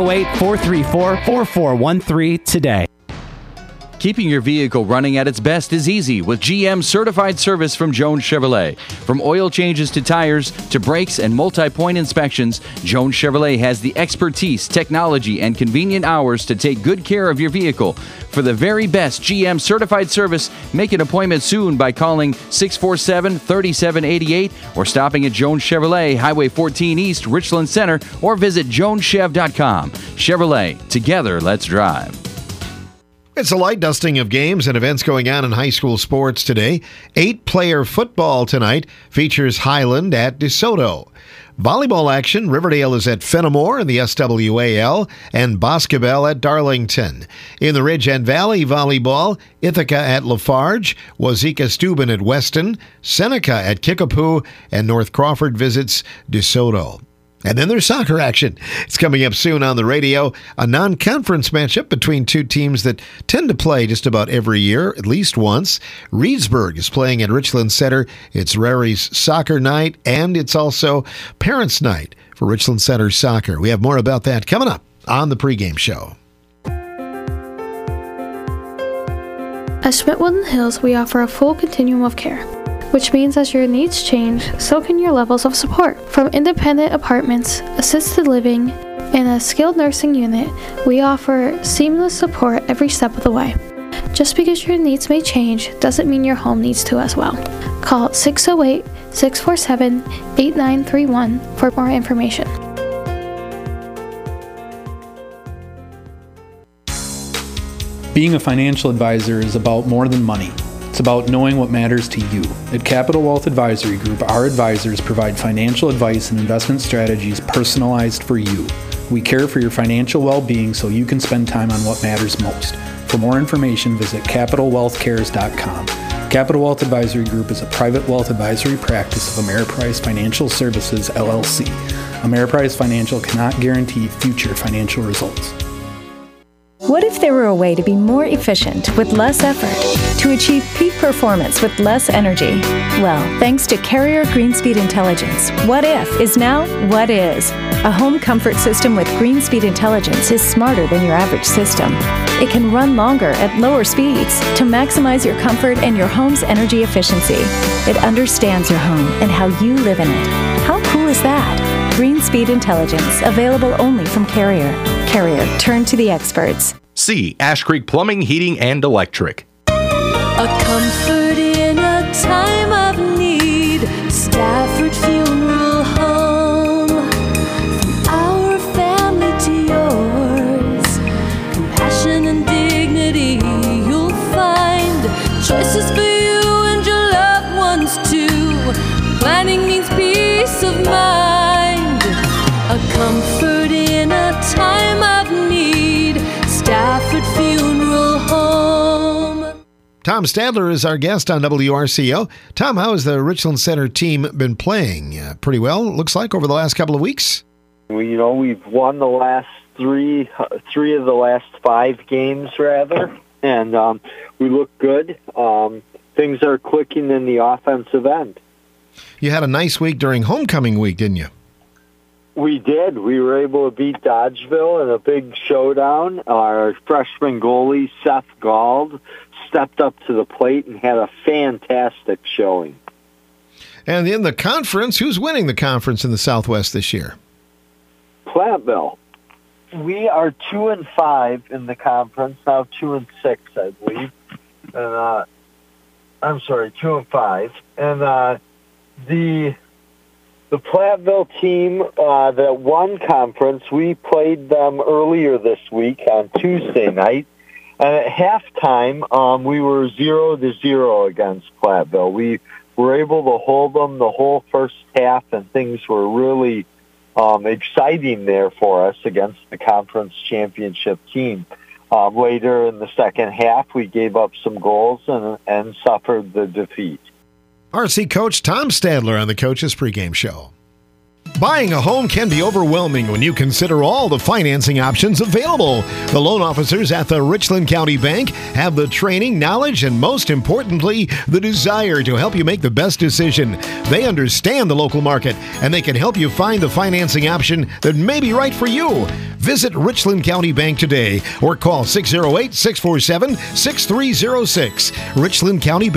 608-434-4413 today. Keeping your vehicle running at its best is easy with GM Certified Service from Jones Chevrolet. From oil changes to tires to brakes and multi-point inspections, Jones Chevrolet has the expertise, technology, and convenient hours to take good care of your vehicle. For the very best GM Certified Service, make an appointment soon by calling 647-3788 or stopping at Jones Chevrolet, Highway 14 East, Richland Center, or visit joneschev.com. Chevrolet, together, let's drive. It's a light dusting of games and events going on in high school sports today. 8-player football tonight features Highland at DeSoto. Volleyball action, Riverdale is at Fenimore in the SWAL, and Boscobel at Darlington. In the Ridge and Valley volleyball, Ithaca at Lafarge, Wazeeka Steuben at Weston, Seneca at Kickapoo, and North Crawford visits DeSoto. And then there's soccer action. It's coming up soon on the radio. A non-conference matchup between two teams that tend to play just about every year, at least once. Reedsburg is playing at Richland Center. It's Rary's soccer night, and it's also parents' night for Richland Center soccer. We have more about that coming up on the pregame show. At Schmidt-Woodland Hills, we offer a full continuum of care, which means as your needs change, so can your levels of support. From independent apartments, assisted living, and a skilled nursing unit, we offer seamless support every step of the way. Just because your needs may change doesn't mean your home needs to as well. Call 608-647-8931 for more information. Being a financial advisor is about more than money. It's about knowing what matters to you. At Capital Wealth Advisory Group, our advisors provide financial advice and investment strategies personalized for you. We care for your financial well-being so you can spend time on what matters most. For more information, visit CapitalWealthCares.com. Capital Wealth Advisory Group is a private wealth advisory practice of Ameriprise Financial Services, LLC. Ameriprise Financial cannot guarantee future financial results. What if there were a way to be more efficient with less effort, to achieve peak performance with less energy? Well, thanks to Carrier Greenspeed Intelligence, what if is now what is. A home comfort system with Greenspeed Intelligence is smarter than your average system. It can run longer at lower speeds to maximize your comfort and your home's energy efficiency. It understands your home and how you live in it. How cool is that? Greenspeed Intelligence, available only from Carrier. Carrier, turn to the experts. C. Ash Creek Plumbing, Heating, and Electric. A comfort in a time of need. Stafford Funeral Home. From our family to yours. Compassion and dignity you'll find. Choices for you and your loved ones too. Planning means peace of mind. A comfort in a time of need. Stafford Funeral Home. Tom Stadler is our guest on WRCO. Tom, how has the Richland Center team been playing? Pretty well, it looks like, over the last couple of weeks? We've won the last three of the last 5 games, rather, and we look good. Things are clicking in the offensive end. You had a nice week during homecoming week, didn't you? We did. We were able to beat Dodgeville in a big showdown. Our freshman goalie, Seth Gald, stepped up to the plate and had a fantastic showing. And in the conference, who's winning the conference in the Southwest this year? Platteville. We are 2-5 in the conference, now 2-6, I believe. And I'm sorry, 2-5. And the Platteville team that won conference, we played them earlier this week on Tuesday night. And at halftime, we were 0-0 against Platteville. We were able to hold them the whole first half, and things were really exciting there for us against the conference championship team. Later in the second half, we gave up some goals and suffered the defeat. RC coach Tom Stadler on the Coach's Pregame Show. Buying a home can be overwhelming when you consider all the financing options available. The loan officers at the Richland County Bank have the training, knowledge, and most importantly, the desire to help you make the best decision. They understand the local market, and they can help you find the financing option that may be right for you. Visit Richland County Bank today or call 608-647-6306. Richland County Bank.